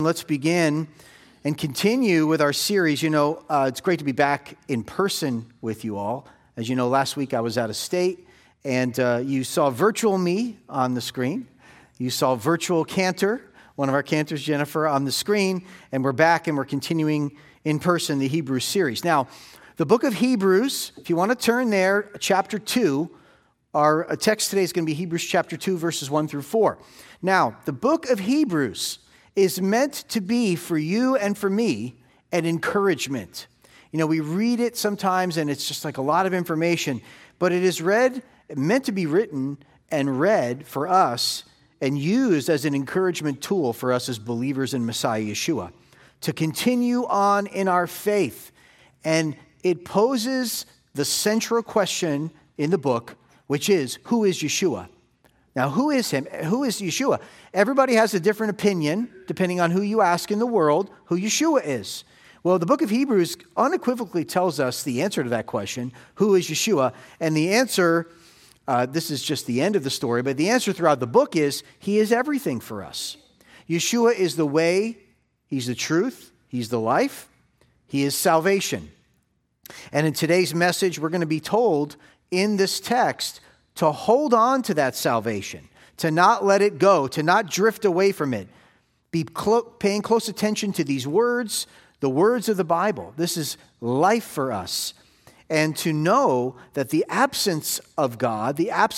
Let's begin and continue with our series. It's great to be back in person with you all. As you know, last week I was out of state, and you saw virtual me on the screen. You saw virtual Cantor, one of our cantors, Jennifer, on the screen, and we're back and we're continuing in person the Hebrews series. Now, the book of Hebrews, if you want to turn there, chapter 2, our text today is going to be Hebrews chapter 2, verses 1 through 4. Now, the book of Hebrews is meant to be for you and for me an encouragement. We read it sometimes and it's just like a lot of information, but it is meant to be written and read for us and used as an encouragement tool for us as believers in Messiah Yeshua to continue on in our faith. And it poses the central question in the book, which is, who is Yeshua? Now, who is him? Who is Yeshua? Everybody has a different opinion, depending on who you ask in the world, who Yeshua is. Well, the book of Hebrews unequivocally tells us the answer to that question, who is Yeshua? And the answer, this is just the end of the story, but the answer throughout the book is, he is everything for us. Yeshua is the way, he's the truth, he's the life, he is salvation. And in today's message, we're going to be told in this text to hold on to that salvation, to not let it go, to not drift away from it. Be paying close attention to these words, the words of the Bible. This is life for us. And to know that the absence of God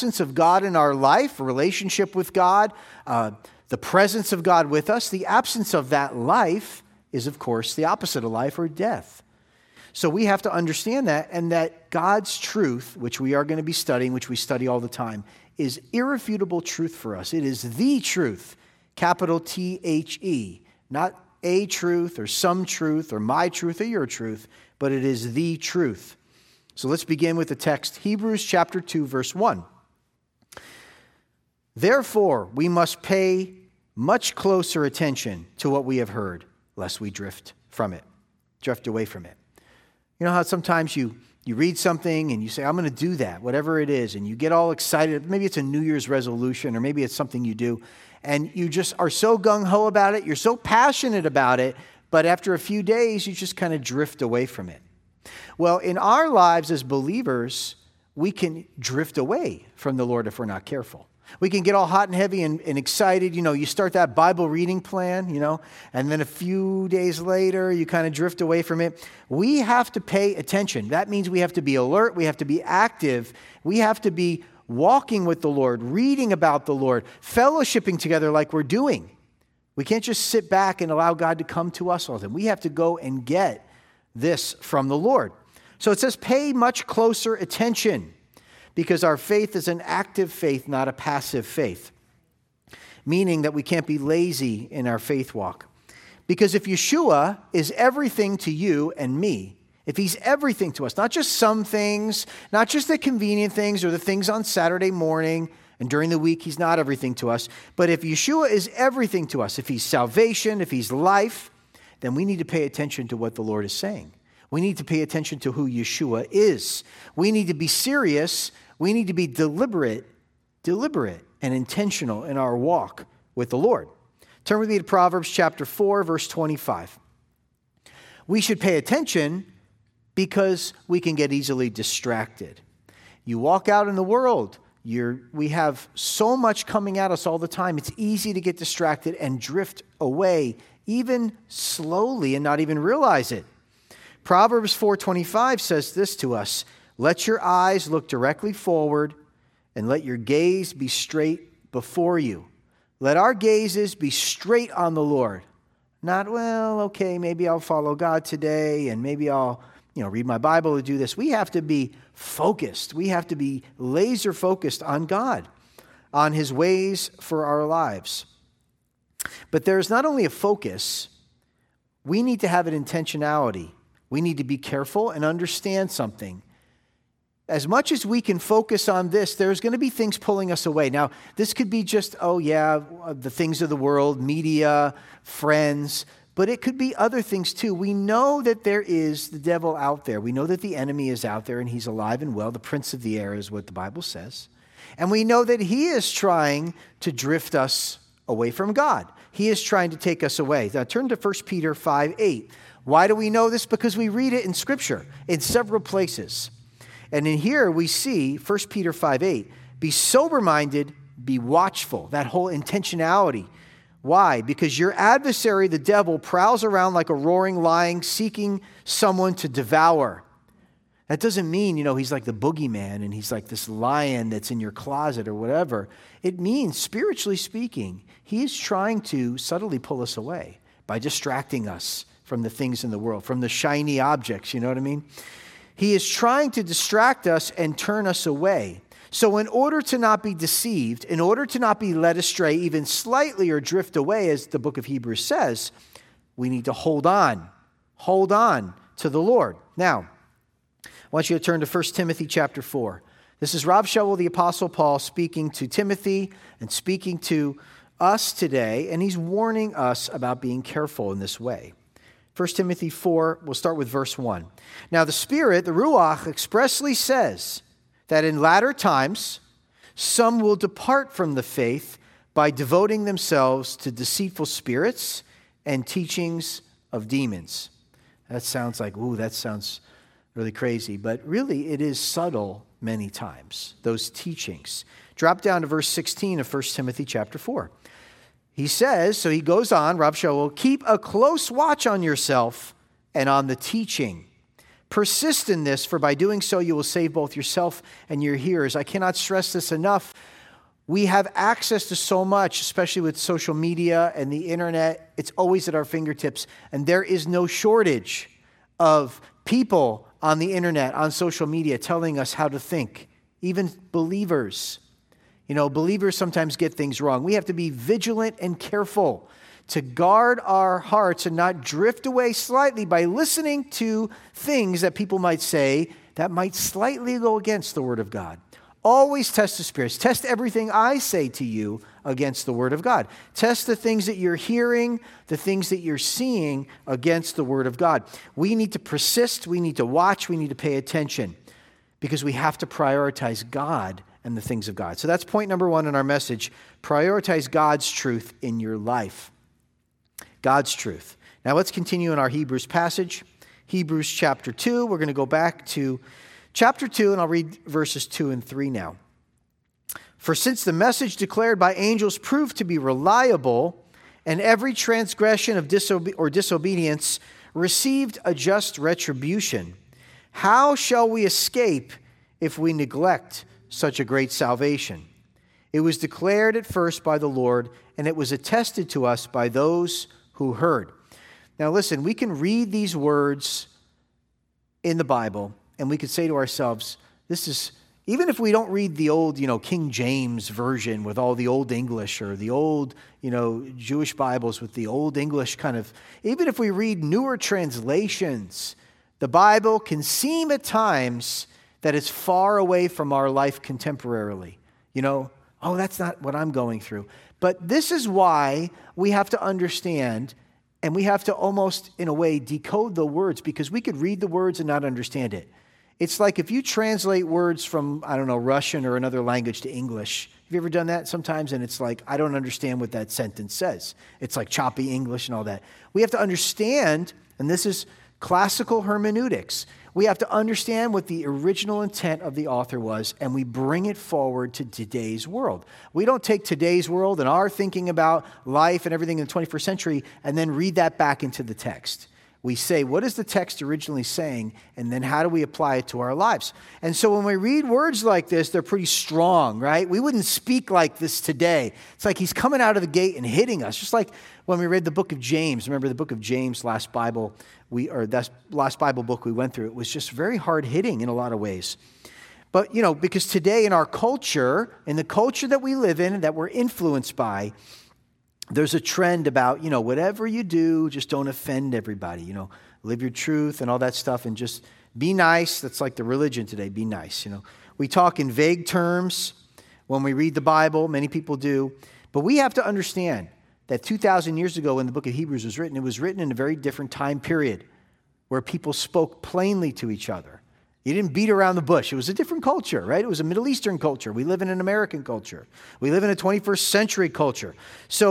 in our life, relationship with God, the presence of God with us, the absence of that life is, of course, the opposite of life, or death. So we have to understand that, and that God's truth, which we are going to be studying, which we study all the time, is irrefutable truth for us. It is the truth, capital T-H-E, not a truth or some truth or my truth or your truth, but it is the truth. So let's begin with the text, Hebrews chapter 2, verse 1. Therefore, we must pay much closer attention to what we have heard, lest we drift away from it. You know how sometimes you read something and you say, I'm going to do that, whatever it is, and you get all excited. Maybe it's a New Year's resolution, or maybe it's something you do, and you just are so gung-ho about it, you're so passionate about it, but after a few days, you just kind of drift away from it. Well, in our lives as believers, we can drift away from the Lord if we're not careful. We can get all hot and heavy and excited. You start that Bible reading plan, and then a few days later, you kind of drift away from it. We have to pay attention. That means we have to be alert. We have to be active. We have to be walking with the Lord, reading about the Lord, fellowshipping together like we're doing. We can't just sit back and allow God to come to us all the time. We have to go and get this from the Lord. So it says, pay much closer attention, because our faith is an active faith, not a passive faith. Meaning that we can't be lazy in our faith walk. Because if Yeshua is everything to you and me, if he's everything to us, not just some things, not just the convenient things or the things on Saturday morning, and during the week he's not everything to us, but if Yeshua is everything to us, if he's salvation, if he's life, then we need to pay attention to what the Lord is saying. We need to pay attention to who Yeshua is. We need to be serious. We need to be deliberate and intentional in our walk with the Lord. Turn with me to Proverbs chapter 4, verse 25. We should pay attention because we can get easily distracted. You walk out in the world, we have so much coming at us all the time. It's easy to get distracted and drift away, even slowly, and not even realize it. Proverbs 4:25 says this to us: let your eyes look directly forward, and let your gaze be straight before you. Let our gazes be straight on the Lord. Not, maybe I'll follow God today, and maybe I'll, read my Bible to do this. We have to be focused. We have to be laser focused on God, on his ways for our lives. But there's not only a focus, we need to have an intentionality. We need to be careful and understand something. As much as we can focus on this, there's going to be things pulling us away. Now, this could be just, the things of the world, media, friends, but it could be other things too. We know that there is the devil out there. We know that the enemy is out there and he's alive and well. The prince of the air is what the Bible says. And we know that he is trying to drift us away from God. he is trying to take us away. Now turn to 1 Peter 5:8. Why do we know this? Because we read it in Scripture in several places. And in here we see 1 Peter 5:8, be sober-minded, be watchful, that whole intentionality. Why? Because your adversary, the devil, prowls around like a roaring lion, seeking someone to devour. That doesn't mean, he's like the boogeyman and he's like this lion that's in your closet or whatever. It means, spiritually speaking, he is trying to subtly pull us away by distracting us from the things in the world, from the shiny objects, you know what I mean? He is trying to distract us and turn us away. So in order to not be deceived, in order to not be led astray even slightly or drift away, as the book of Hebrews says, we need to hold on to the Lord. Now, I want you to turn to 1 Timothy chapter 4. This is Rav Shaul, the Apostle Paul, speaking to Timothy and speaking to us today, and he's warning us about being careful in this way. 1 Timothy 4, we'll start with verse 1. Now the Spirit, the Ruach, expressly says that in latter times some will depart from the faith by devoting themselves to deceitful spirits and teachings of demons. That sounds like, that sounds really crazy, but really it is subtle many times, those teachings. Drop down to verse 16 of 1 Timothy chapter 4. He says, so he goes on, Rav Shaul, keep a close watch on yourself and on the teaching. Persist in this, for by doing so you will save both yourself and your hearers. I cannot stress this enough. We have access to so much, especially with social media and the internet. It's always at our fingertips, and there is no shortage of people on the internet, on social media, telling us how to think, even believers. Believers sometimes get things wrong. We have to be vigilant and careful to guard our hearts and not drift away slightly by listening to things that people might say that might slightly go against the Word of God. Always test the spirits. Test everything I say to you against the Word of God. Test the things that you're hearing, the things that you're seeing against the Word of God. We need to persist. We need to watch. We need to pay attention because we have to prioritize God and the things of God. So that's point number 1 in our message. Prioritize God's truth in your life. God's truth. Now let's continue in our Hebrews passage. Hebrews chapter 2. We're going to go back to chapter 2, and I'll read verses 2 and 3 now. For since the message declared by angels proved to be reliable, and every transgression of disobedience received a just retribution, how shall we escape if we neglect such a great salvation? It was declared at first by the Lord, and it was attested to us by those who heard. Now listen, we can read these words in the Bible, and we could say to ourselves, this is, even if we don't read the old, King James version with all the old English, or the old, Jewish Bibles with the old English kind of, even if we read newer translations, the Bible can seem at times that it's far away from our life contemporarily. That's not what I'm going through. But this is why we have to understand, and we have to almost, in a way, decode the words, because we could read the words and not understand it. It's like if you translate words from, Russian or another language to English. Have you ever done that sometimes? And it's like, I don't understand what that sentence says. It's like choppy English and all that. We have to understand, and this is classical hermeneutics. We have to understand what the original intent of the author was, and we bring it forward to today's world. We don't take today's world and our thinking about life and everything in the 21st century and then read that back into the text. We say, what is the text originally saying, and then how do we apply it to our lives? And so when we read words like this, they're pretty strong, right? We wouldn't speak like this today. It's like he's coming out of the gate and hitting us, just like when we read the book of James. Remember the book of James, last Bible book we went through. It was just very hard-hitting in a lot of ways. But, because today in our culture, in the culture that we live in, that we're influenced by, there's a trend about, whatever you do, just don't offend everybody, live your truth and all that stuff, and just be nice. That's like the religion today, be nice, We talk in vague terms when we read the Bible, many people do, but we have to understand that 2,000 years ago when the book of Hebrews was written, it was written in a very different time period where people spoke plainly to each other. You didn't beat around the bush. It was a different culture, right? It was a Middle Eastern culture. We live in an American culture. We live in a 21st century culture. So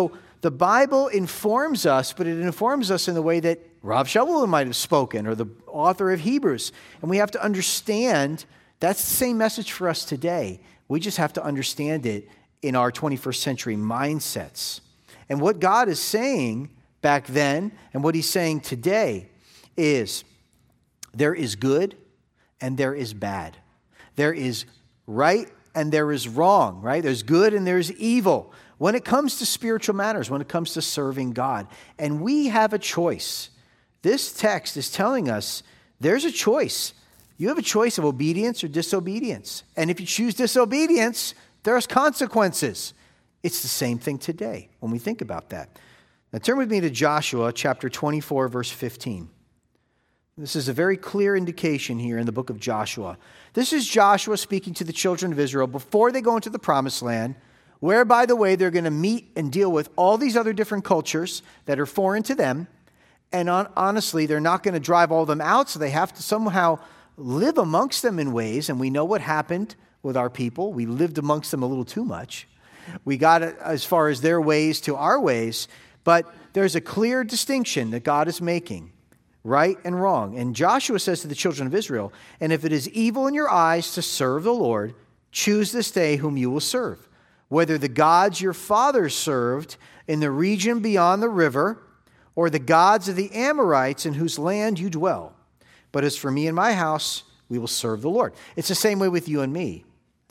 The Bible informs us, but it informs us in the way that Rav Shaul might have spoken, or the author of Hebrews. And we have to understand that's the same message for us today. We just have to understand it in our 21st century mindsets. And what God is saying back then and what he's saying today is there is good and there is bad. There is right and there is wrong, right? There's good and there's evil when it comes to spiritual matters, when it comes to serving God. And we have a choice. This text is telling us there's a choice. You have a choice of obedience or disobedience. And if you choose disobedience, there's consequences. It's the same thing today when we think about that. Now turn with me to Joshua chapter 24, verse 15. This is a very clear indication here in the book of Joshua. This is Joshua speaking to the children of Israel before they go into the promised land, where, by the way, they're going to meet and deal with all these other different cultures that are foreign to them. And honestly, they're not going to drive all of them out, so they have to somehow live amongst them in ways. And we know what happened with our people. We lived amongst them a little too much. We got as far as their ways to our ways. But there's a clear distinction that God is making, right and wrong. And Joshua says to the children of Israel, "And if it is evil in your eyes to serve the Lord, choose this day whom you will serve, whether the gods your fathers served in the region beyond the river, or the gods of the Amorites in whose land you dwell. But as for me and my house, we will serve the Lord." It's the same way with you and me.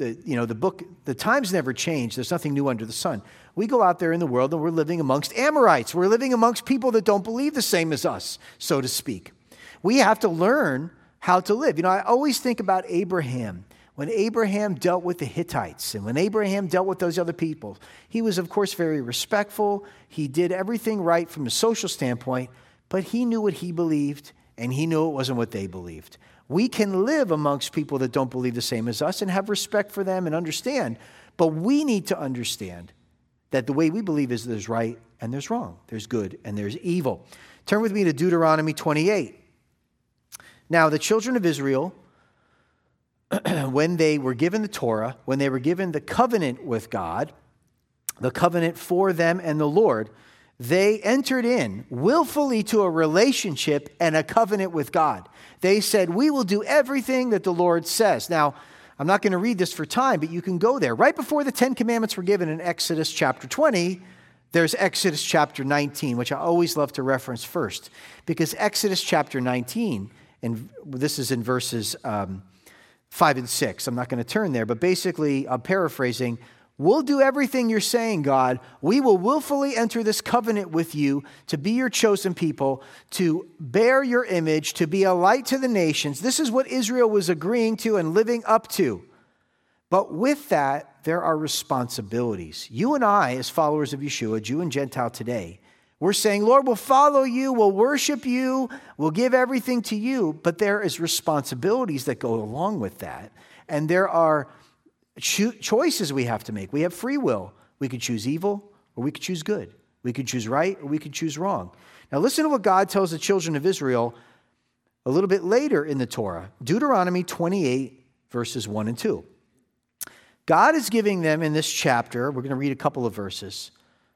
The times never change. There's nothing new under the sun. We go out there in the world and we're living amongst Amorites. We're living amongst people that don't believe the same as us, so to speak. We have to learn how to live. I always think about Abraham. When Abraham dealt with the Hittites and when Abraham dealt with those other people, he was, of course, very respectful. He did everything right from a social standpoint, but he knew what he believed and he knew it wasn't what they believed. We can live amongst people that don't believe the same as us and have respect for them and understand, but we need to understand that the way we believe is there's right and there's wrong. There's good and there's evil. Turn with me to Deuteronomy 28. Now, the children of Israel, when they were given the Torah, when they were given the covenant with God, the covenant for them and the Lord, they entered in willfully to a relationship and a covenant with God. They said, "We will do everything that the Lord says." Now, I'm not going to read this for time, but you can go there. Right before the 10 Commandments were given in Exodus chapter 20, there's Exodus chapter 19, which I always love to reference first, because Exodus chapter 19, and this is in verses 5 and 6. I'm not going to turn there, but basically, I'm paraphrasing, "We'll do everything you're saying, God. We will willfully enter this covenant with you to be your chosen people, to bear your image, to be a light to the nations." This is what Israel was agreeing to and living up to. But with that, there are responsibilities. You and I, as followers of Yeshua, Jew and Gentile today, we're saying, "Lord, we'll follow you, we'll worship you, we'll give everything to you." But there is responsibilities that go along with that. And there are choices we have to make. We have free will. We could choose evil or we could choose good. We could choose right or we could choose wrong. Now listen to what God tells the children of Israel a little bit later in the Torah. Deuteronomy 28, verses 1 and 2. God is giving them in this chapter, we're going to read a couple of verses,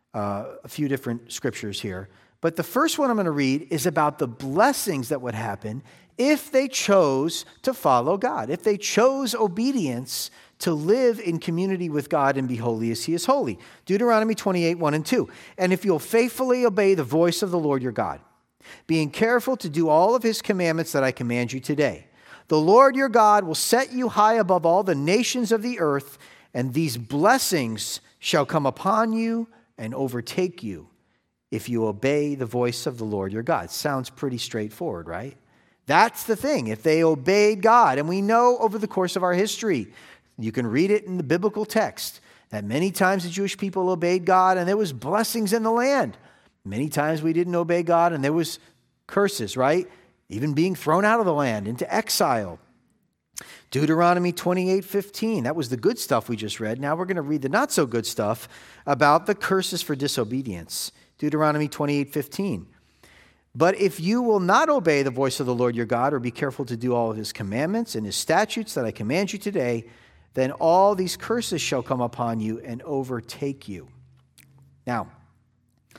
a few different scriptures here. But the first one I'm going to read is about the blessings that would happen if they chose to follow God, if they chose obedience to live in community with God and be holy as he is holy. Deuteronomy 28, 1 and 2. "And if you'll faithfully obey the voice of the Lord your God, being careful to do all of his commandments that I command you today, the Lord your God will set you high above all the nations of the earth, and these blessings shall come upon you and overtake you if you obey the voice of the Lord your God." Sounds pretty straightforward, right? That's the thing. If they obeyed God, and we know over the course of our history, you can read it in the biblical text, that many times the Jewish people obeyed God and there was blessings in the land. Many times we didn't obey God and there was curses, right? Even being thrown out of the land into exile. Deuteronomy 28:15, that was the good stuff we just read. Now we're going to read the not so good stuff about the curses for disobedience. Deuteronomy 28:15. "But if you will not obey the voice of the Lord your God or be careful to do all of his commandments and his statutes that I command you today, then all these curses shall come upon you and overtake you." Now,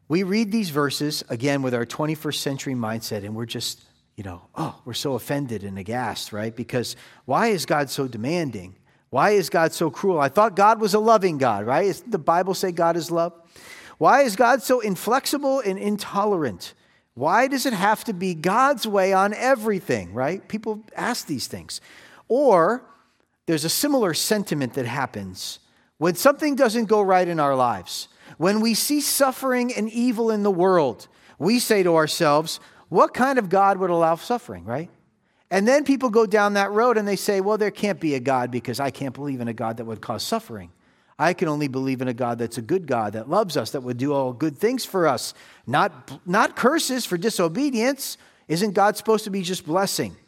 We read these verses, again, with our 21st century mindset, and we're just, we're so offended and aghast, right? Because why is God so demanding? Why is God so cruel? I thought God was a loving God, right? Doesn't the Bible say God is love? Why is God so inflexible and intolerant? Why does it have to be God's way on everything, right? People ask these things. Or there's a similar sentiment that happens when something doesn't go right in our lives. When we see suffering and evil in the world, we say to ourselves, what kind of God would allow suffering, right? And then people go down that road and they say, well, there can't be a God because I can't believe in a God that would cause suffering. I can only believe in a God that's a good God, that loves us, that would do all good things for us, not curses for disobedience. Isn't God supposed to be just blessing?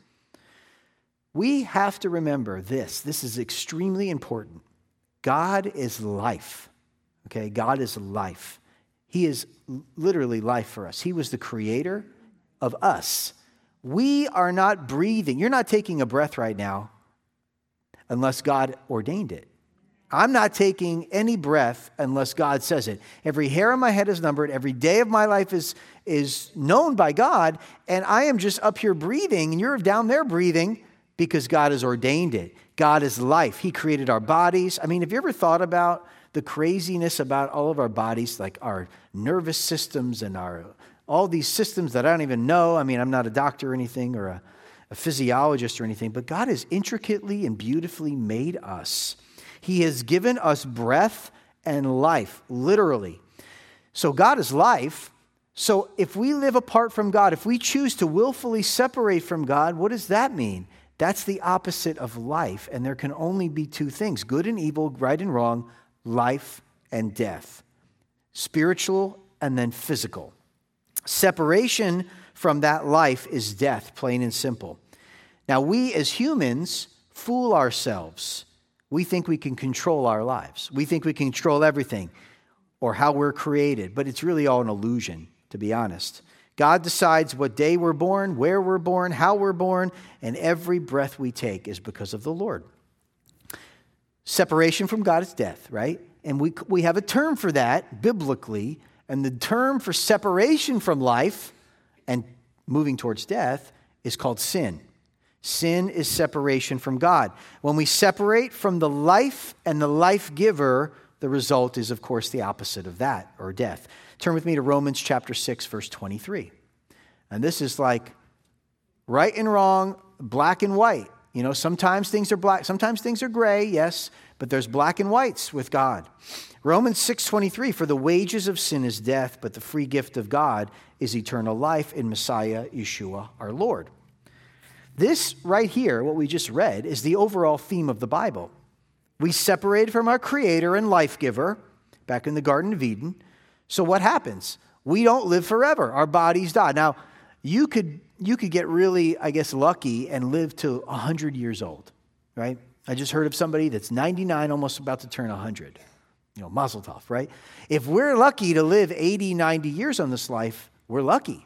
We have to remember this. This is extremely important. God is life. Okay, God is life. He is literally life for us. He was the creator of us. We are not breathing. You're not taking a breath right now unless God ordained it. I'm not taking any breath unless God says it. Every hair on my head is numbered. Every day of my life is known by God, and I am just up here breathing, and you're down there breathing because God has ordained it. God is life. He created our bodies. I mean, have you ever thought about the craziness about all of our bodies, like our nervous systems and all these systems that I don't even know? I mean, I'm not a doctor or anything or a physiologist or anything, but God has intricately and beautifully made us. He has given us breath and life, literally. So God is life. So if we live apart from God, if we choose to willfully separate from God, what does that mean? That's the opposite of life, and there can only be two things, good and evil, right and wrong, life and death, spiritual and then physical. Separation from that life is death, plain and simple. Now, we as humans fool ourselves. We think we can control our lives. We think we can control everything or how we're created, but it's really all an illusion, to be honest. God decides what day we're born, where we're born, how we're born, and every breath we take is because of the Lord. Separation from God is death, right? And we have a term for that biblically, and the term for separation from life and moving towards death is called sin. Sin is separation from God. When we separate from the life and the life giver, the result is, of course, the opposite of that, or death. Turn with me to Romans chapter 6, verse 23. And this is like right and wrong, black and white. You know, sometimes things are black, sometimes things are gray, yes, but there's black and whites with God. Romans 6:23, for the wages of sin is death, but the free gift of God is eternal life in Messiah, Yeshua, our Lord. This right here, what we just read, is the overall theme of the Bible. We separated from our Creator and life giver back in the Garden of Eden. So what happens? We don't live forever. Our bodies die. Now, you could get really, I guess, lucky and live to 100 years old, right? I just heard of somebody that's 99, almost about to turn 100. You know, mazel tov, right? If we're lucky to live 80, 90 years on this life, we're lucky.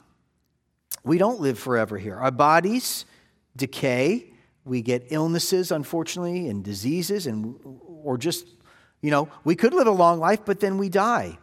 We don't live forever here. Our bodies decay. We get illnesses, unfortunately, and diseases, or just, you know, we could live a long life, but then we die.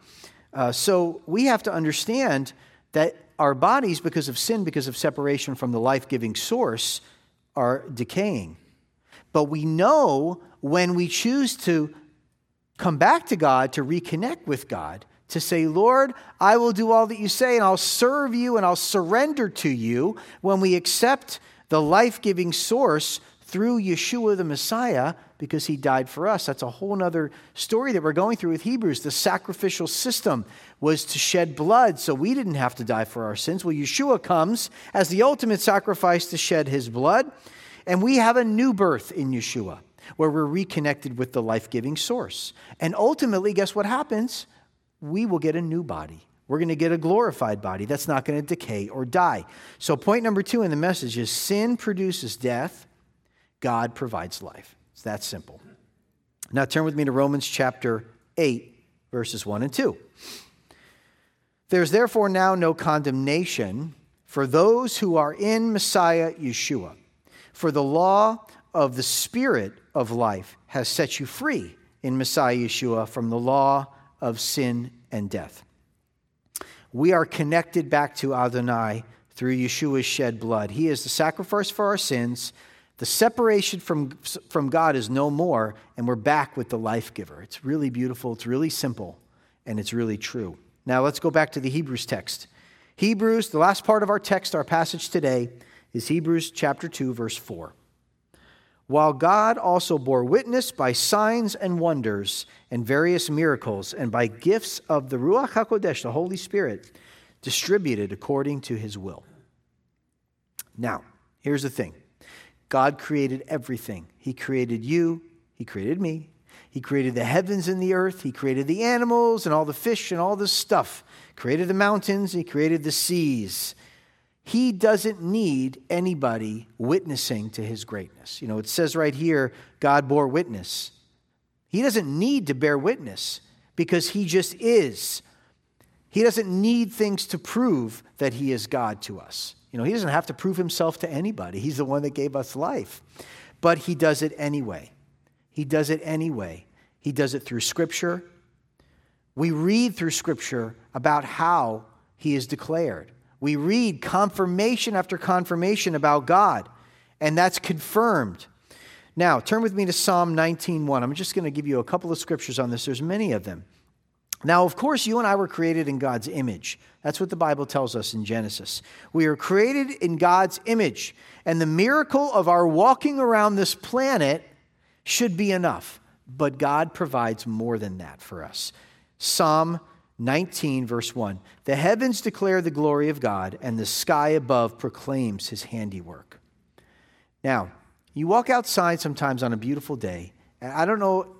So we have to understand that our bodies, because of sin, because of separation from the life-giving source, are decaying. But we know when we choose to come back to God, to reconnect with God, to say, Lord, I will do all that you say, and I'll serve you, and I'll surrender to you. When we accept the life-giving source through Yeshua the Messiah, because he died for us. That's a whole other story that we're going through with Hebrews. The sacrificial system was to shed blood, so we didn't have to die for our sins. Well, Yeshua comes as the ultimate sacrifice to shed his blood, and we have a new birth in Yeshua, where we're reconnected with the life-giving source. And ultimately, guess what happens? We will get a new body. We're going to get a glorified body that's not going to decay or die. So point number 2 in the message is sin produces death, God provides life. It's that simple. Now turn with me to Romans chapter 8, verses 1 and 2. There's therefore now no condemnation for those who are in Messiah Yeshua. For the law of the Spirit of life has set you free in Messiah Yeshua from the law of sin and death. We are connected back to Adonai through Yeshua's shed blood. He is the sacrifice for our sins. The separation from God is no more, and we're back with the life giver. It's really beautiful, it's really simple, and it's really true. Now let's go back to the Hebrews text. Hebrews, the last part of our text, our passage today, is Hebrews chapter 2, verse 4. While God also bore witness by signs and wonders and various miracles, and by gifts of the Ruach HaKodesh, the Holy Spirit, distributed according to his will. Now, here's the thing. God created everything. He created you. He created me. He created the heavens and the earth. He created the animals and all the fish and all this stuff. Created the mountains. He created the seas. He doesn't need anybody witnessing to his greatness. It says right here, God bore witness. He doesn't need to bear witness because he just is. He doesn't need things to prove that he is God to us. He doesn't have to prove himself to anybody. He's the one that gave us life. But he does it anyway. He does it anyway. He does it through Scripture. We read through Scripture about how he is declared. We read confirmation after confirmation about God, and that's confirmed. Now, turn with me to Psalm 19:1. I'm just going to give you a couple of scriptures on this. There's many of them. Now, of course, you and I were created in God's image. That's what the Bible tells us in Genesis. We are created in God's image, and the miracle of our walking around this planet should be enough. But God provides more than that for us. Psalm 19, verse 1. The heavens declare the glory of God, and the sky above proclaims his handiwork. Now, you walk outside sometimes on a beautiful day, and I don't know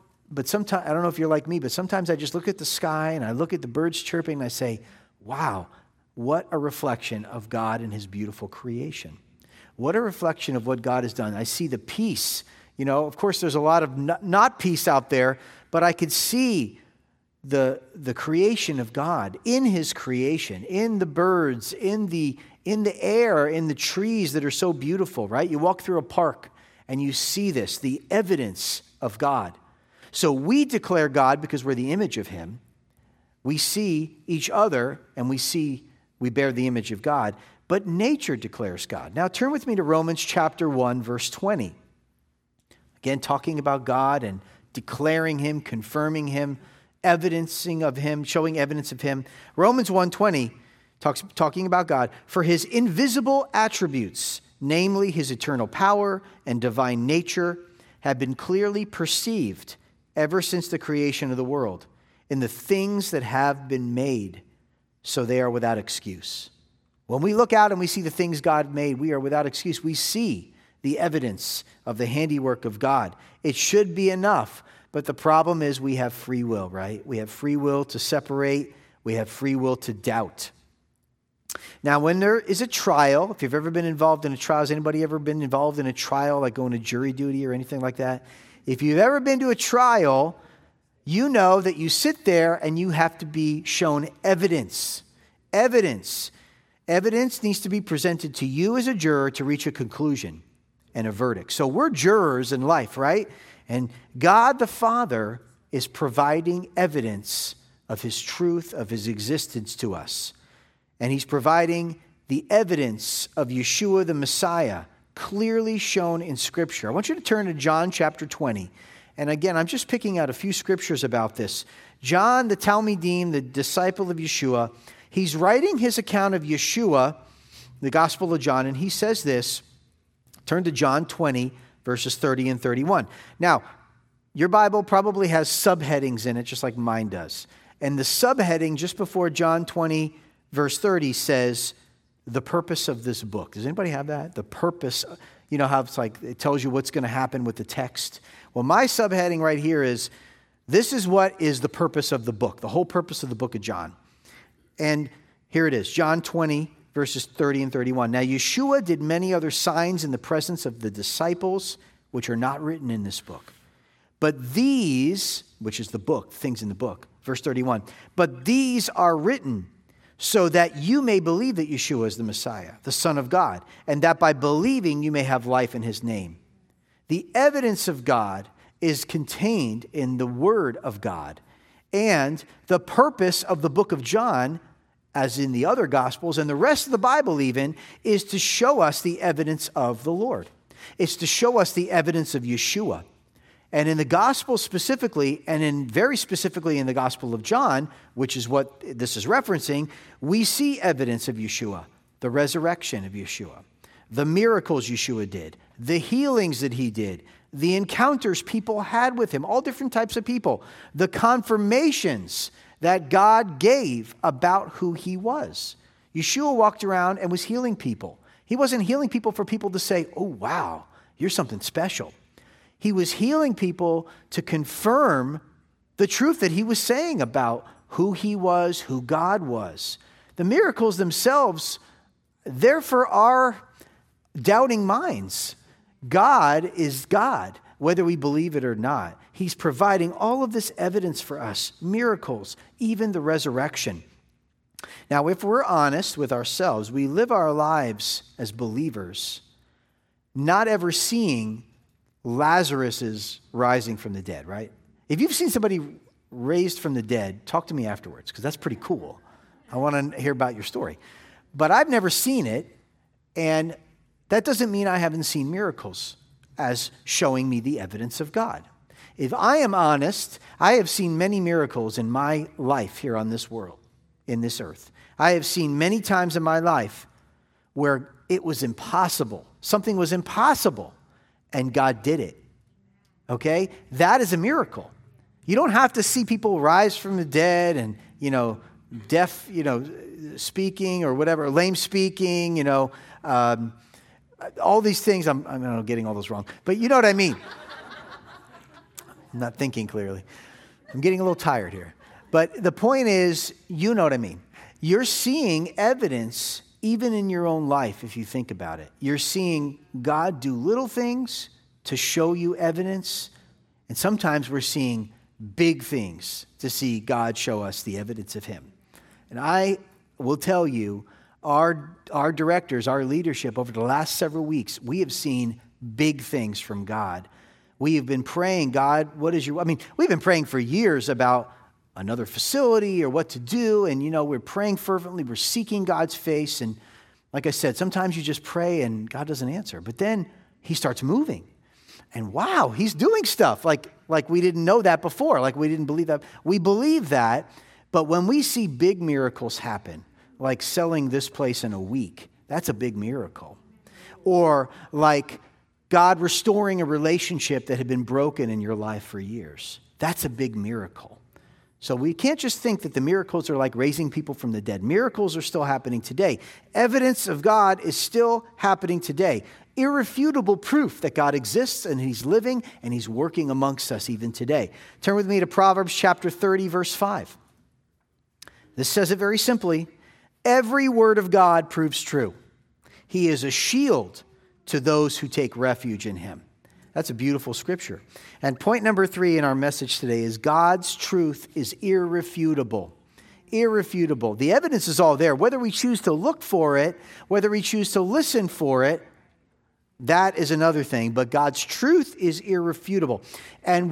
if you're like me, but sometimes I just look at the sky and I look at the birds chirping and I say, wow, what a reflection of God and his beautiful creation. What a reflection of what God has done. I see the peace. Of course, there's a lot of not peace out there, but I could see the creation of God in his creation, in the birds, in the air, in the trees that are so beautiful, right? You walk through a park and you see this, the evidence of God. So we declare God because we're the image of him. We see each other and we bear the image of God. But nature declares God. Now turn with me to Romans chapter 1, verse 20. Again, talking about God and declaring him, confirming him, evidencing of him, showing evidence of him. Romans 1:20 talking about God. For his invisible attributes, namely his eternal power and divine nature, have been clearly perceived ever since the creation of the world, in the things that have been made, so they are without excuse. When we look out and we see the things God made, we are without excuse. We see the evidence of the handiwork of God. It should be enough, but the problem is we have free will, right? We have free will to separate. We have free will to doubt. Now, when there is a trial, if you've ever been involved in a trial, has anybody ever been involved in a trial, like going to jury duty or anything like that? If you've ever been to a trial, you know that you sit there and you have to be shown evidence. Evidence. Evidence needs to be presented to you as a juror to reach a conclusion and a verdict. So we're jurors in life, right? And God the Father is providing evidence of his truth, of his existence to us. And he's providing the evidence of Yeshua the Messiah, clearly shown in Scripture. I want you to turn to John chapter 20. And again, I'm just picking out a few scriptures about this. John, the Talmidim, the disciple of Yeshua, he's writing his account of Yeshua, the Gospel of John, and he says this. Turn to John 20, verses 30 and 31. Now, your Bible probably has subheadings in it, just like mine does. And the subheading just before John 20, verse 30 says, the purpose of this book. Does anybody have that? The purpose, how it's like it tells you what's going to happen with the text. Well, my subheading right here is, this is what is the purpose of the book, the whole purpose of the book of John. And here it is, John 20, verses 30 and 31. Now, Yeshua did many other signs in the presence of the disciples, which are not written in this book. But these, which is the book, things in the book, verse 31, but these are written so that you may believe that Yeshua is the Messiah, the Son of God, and that by believing you may have life in his name. The evidence of God is contained in the Word of God. And the purpose of the book of John as in the other Gospels, and the rest of the Bible even, is to show us the evidence of the Lord. It's to show us the evidence of Yeshua. And in the Gospel specifically, and very specifically in the Gospel of John, which is what this is referencing, we see evidence of Yeshua, the resurrection of Yeshua, the miracles Yeshua did, the healings that he did, the encounters people had with him, all different types of people, the confirmations that God gave about who he was. Yeshua walked around and was healing people. He wasn't healing people for people to say, oh, wow, you're something special. He was healing people to confirm the truth that he was saying about who he was, who God was. The miracles themselves, they're for our doubting minds. God is God, whether we believe it or not. He's providing all of this evidence for us, miracles, even the resurrection. Now, if we're honest with ourselves, we live our lives as believers, not ever seeing Lazarus' rising from the dead, right? If you've seen somebody raised from the dead, talk to me afterwards, because that's pretty cool. I want to hear about your story. But I've never seen it, and that doesn't mean I haven't seen miracles as showing me the evidence of God. If I am honest, I have seen many miracles in my life here on this world, in this earth. I have seen many times in my life where it was impossible. Something was impossible, and God did it. Okay? That is a miracle. You don't have to see people rise from the dead and, deaf, speaking or whatever, lame speaking, all these things. I'm getting all those wrong, but you know what I mean. I'm not thinking clearly. I'm getting a little tired here. But the point is, you know what I mean. You're seeing evidence even in your own life if you think about it. You're seeing God do little things to show you evidence. And sometimes we're seeing big things to see God show us the evidence of him. And I will tell you, our directors, our leadership over the last several weeks, we have seen big things from God. We have been praying, God, we've been praying for years about another facility or what to do. And, we're praying fervently. We're seeking God's face. And like I said, sometimes you just pray and God doesn't answer. But then he starts moving. And wow, he's doing stuff like we didn't know that before. Like we didn't believe that. We believe that. But when we see big miracles happen, like selling this place in a week, that's a big miracle. Or like God restoring a relationship that had been broken in your life for years. That's a big miracle. So we can't just think that the miracles are like raising people from the dead. Miracles are still happening today. Evidence of God is still happening today. Irrefutable proof that God exists and he's living and he's working amongst us even today. Turn with me to Proverbs chapter 30, verse 5. This says it very simply. Every word of God proves true. He is a shield to those who take refuge in him. That's a beautiful scripture. And point number 3 in our message today is God's truth is irrefutable. Irrefutable. The evidence is all there. Whether we choose to look for it, whether we choose to listen for it, that is another thing. But God's truth is irrefutable. And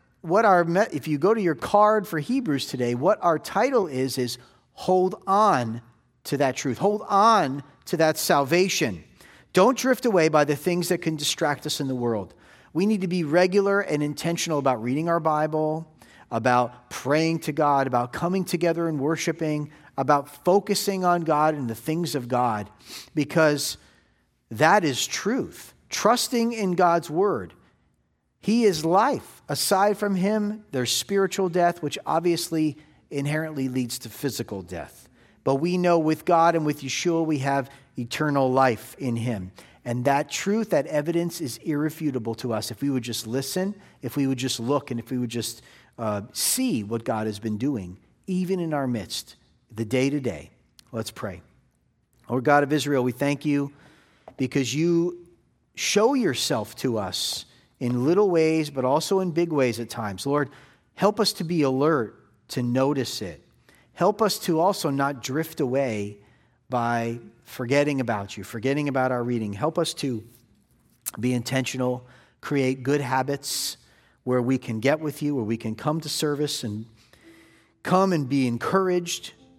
if you go to your card for Hebrews today, what our title is hold on to that truth. Hold on to that salvation. Don't drift away by the things that can distract us in the world. We need to be regular and intentional about reading our Bible, about praying to God, about coming together and worshiping, about focusing on God and the things of God, because that is truth. Trusting in God's word. He is life. Aside from him, there's spiritual death, which obviously inherently leads to physical death. But we know with God and with Yeshua, we have eternal life in him. And that truth, that evidence is irrefutable to us if we would just listen, if we would just look, and if we would just see what God has been doing, even in our midst, the day to day. Let's pray. Lord God of Israel, we thank you because you show yourself to us in little ways, but also in big ways at times. Lord, help us to be alert, to notice it. Help us to also not drift away by forgetting about you, forgetting about our reading. Help us to be intentional, create good habits where we can get with you, where we can come to service and come and be encouraged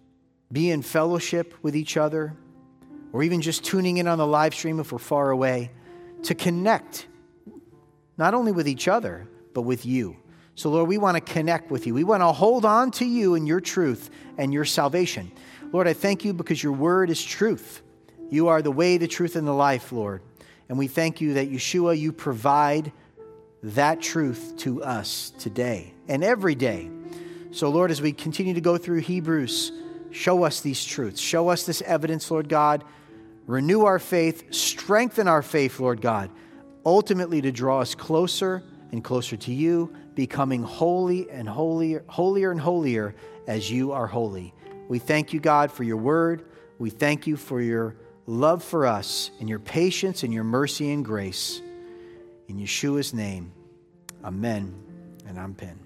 be in fellowship with each other, or even just tuning in on the live stream if we're far away, to connect not only with each other, but with you. So Lord, we want to connect with you. We want to hold on to you and your truth and your salvation. Lord, I thank you because your word is truth. You are the way, the truth, and the life, Lord. And we thank you that, Yeshua, you provide that truth to us today and every day. So Lord, as we continue to go through Hebrews, show us these truths. Show us this evidence, Lord God. Renew our faith. Strengthen our faith, Lord God. Ultimately to draw us closer and closer to you, becoming holy and holier and holier as you are holy. We thank you, God, for your word. We thank you for your love for us and your patience and your mercy and grace. In Yeshua's name, amen and amen.